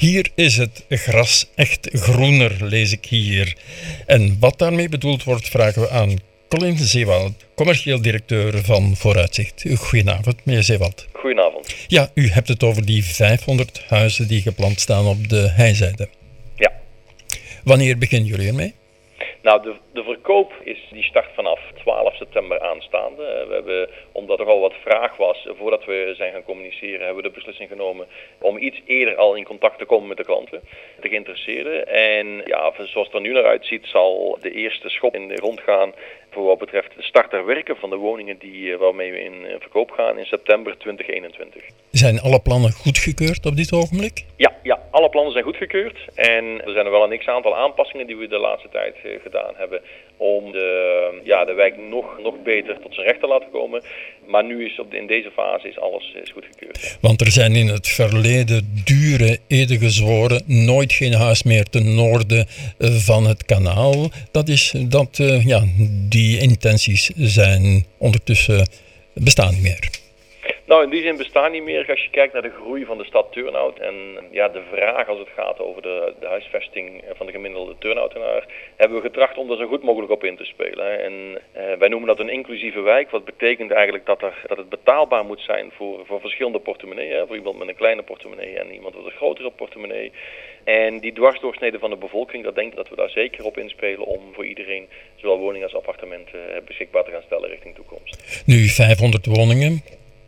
Hier is het gras echt groener, lees ik hier. En wat daarmee bedoeld wordt, vragen we aan Colin Zeewald, commercieel directeur van Vooruitzicht. Goedenavond, meneer Zeewald. Goedenavond. Ja, u hebt het over die 500 huizen die geplant staan op de heizijde. Ja. Wanneer beginnen jullie ermee? Nou, de verkoop die start vanaf 12 september aanstaande. We hebben, omdat er al wat vraag was, voordat we zijn gaan communiceren, hebben we de beslissing genomen om iets eerder al in contact te komen met de klanten, de geïnteresseerden. En ja, zoals het er nu naar uitziet, zal de eerste schop in de grond gaan voor wat betreft de start der werken van de woningen waarmee we in verkoop gaan in september 2021. Zijn alle plannen goedgekeurd op dit ogenblik? Ja, alle plannen zijn goedgekeurd. En er zijn er wel een x-aantal aanpassingen die we de laatste tijd gedaan hebben om de wijk nog beter tot zijn recht te laten komen. Maar nu in deze fase is alles goedgekeurd. Want er zijn in het verleden dure eden gezworen, nooit geen huis meer ten noorden van het kanaal. Die intenties zijn ondertussen bestaan niet meer. Nou, in die zin bestaan niet meer als je kijkt naar de groei van de stad Turnhout en de vraag als het gaat over de huisvesting van de gemiddelde Turnhoutenaar, hebben we getracht om er zo goed mogelijk op in te spelen. En wij noemen dat een inclusieve wijk, wat betekent eigenlijk dat het betaalbaar moet zijn voor verschillende portemonneeën. Voor iemand met een kleine portemonnee en iemand met een grotere portemonnee. En die dwarsdoorsnede van de bevolking, dat denk ik dat we daar zeker op inspelen om voor iedereen zowel woningen als appartementen beschikbaar te gaan stellen richting toekomst. Nu 500 woningen.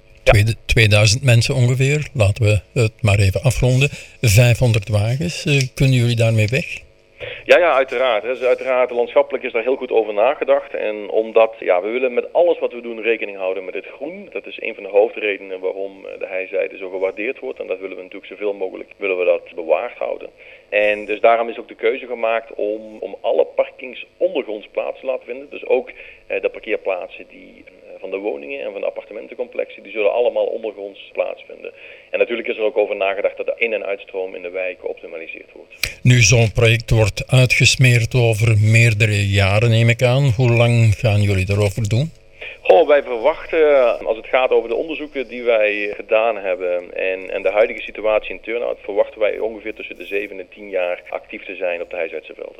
2000 mensen ongeveer, laten we het maar even afronden. 500 wagens, kunnen jullie daarmee weg? Ja, uiteraard. Dus uiteraard, landschappelijk is daar heel goed over nagedacht. En omdat, we willen met alles wat we doen rekening houden met het groen. Dat is een van de hoofdredenen waarom de heizijde zo gewaardeerd wordt. En dat willen we natuurlijk zoveel mogelijk bewaard houden. En dus daarom is ook de keuze gemaakt om alle parkings ondergronds plaats te laten vinden. Dus ook de parkeerplaatsen die van de woningen en van de appartementencomplexen, die zullen allemaal ondergronds plaatsvinden. En natuurlijk is er ook over nagedacht dat de in- en uitstroom in de wijk geoptimaliseerd wordt. Nu, zo'n project wordt uitgesmeerd over meerdere jaren, neem ik aan. Hoe lang gaan jullie daarover doen? Wij verwachten, als het gaat over de onderzoeken die wij gedaan hebben en de huidige situatie in Turnhout, verwachten wij ongeveer tussen de 7 en 10 jaar actief te zijn op de Heizijdse velden.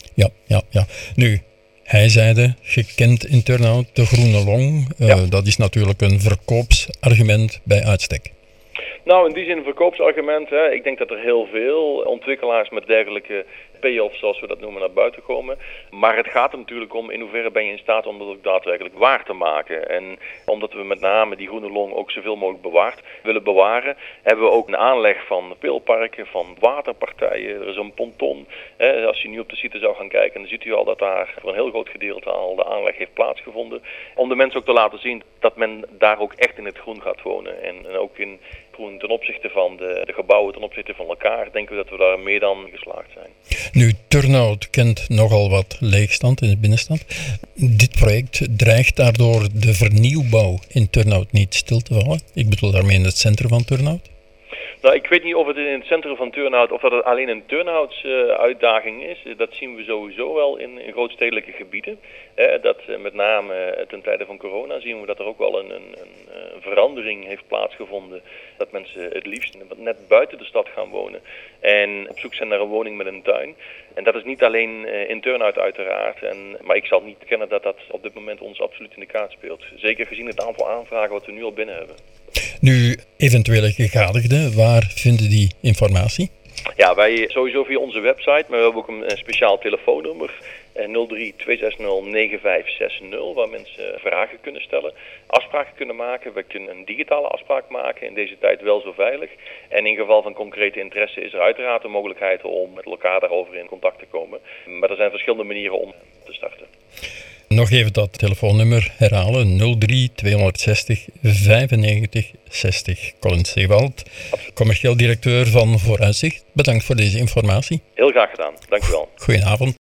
Ja. Nu, heizijde, gekend in Turnhout, de Groene Long, dat is natuurlijk een verkoopsargument bij uitstek. Nou, in die zin een verkoopsargument. Ik denk dat er heel veel ontwikkelaars met dergelijke payoffs, zoals we dat noemen, naar buiten komen. Maar het gaat er natuurlijk om in hoeverre ben je in staat om dat ook daadwerkelijk waar te maken. En omdat we met name die Groene Long ook zoveel mogelijk willen bewaren, hebben we ook een aanleg van peelparken, van waterpartijen. Er is een ponton. Als je nu op de site zou gaan kijken, dan ziet u al dat daar voor een heel groot gedeelte al de aanleg heeft plaatsgevonden. Om de mensen ook te laten zien dat men daar ook echt in het groen gaat wonen. En ook in groen ten opzichte van de gebouwen, ten opzichte van elkaar, denken we dat we daar meer dan geslaagd zijn. Nu, Turnhout kent nogal wat leegstand in de binnenstad. Dit project dreigt daardoor de vernieuwbouw in Turnhout niet stil te vallen. Ik bedoel daarmee in het centrum van Turnhout. Nou, ik weet niet of het in het centrum van Turnhout, of dat het alleen een Turnhoutse uitdaging is. Dat zien we sowieso wel in grootstedelijke gebieden. Dat met name ten tijde van corona zien we dat er ook wel een verandering heeft plaatsgevonden. Dat mensen het liefst net buiten de stad gaan wonen en op zoek zijn naar een woning met een tuin. En dat is niet alleen in Turnhout uiteraard, maar ik zal niet kennen dat dat op dit moment ons absoluut in de kaart speelt. Zeker gezien het aantal aanvragen wat we nu al binnen hebben. Nu, eventuele gegadigden, waar vinden die informatie? Ja, wij sowieso via onze website, maar we hebben ook een speciaal telefoonnummer. 03 260 9560, waar mensen vragen kunnen stellen, afspraken kunnen maken. We kunnen een digitale afspraak maken, in deze tijd wel zo veilig. En in geval van concrete interesse is er uiteraard de mogelijkheid om met elkaar daarover in contact te komen. Maar er zijn verschillende manieren om te starten. Nog even dat telefoonnummer herhalen, 03 260 95 60. Colin Zeewald, commercieel directeur van Vooruitzicht. Bedankt voor deze informatie. Heel graag gedaan, dank u wel. Goedenavond.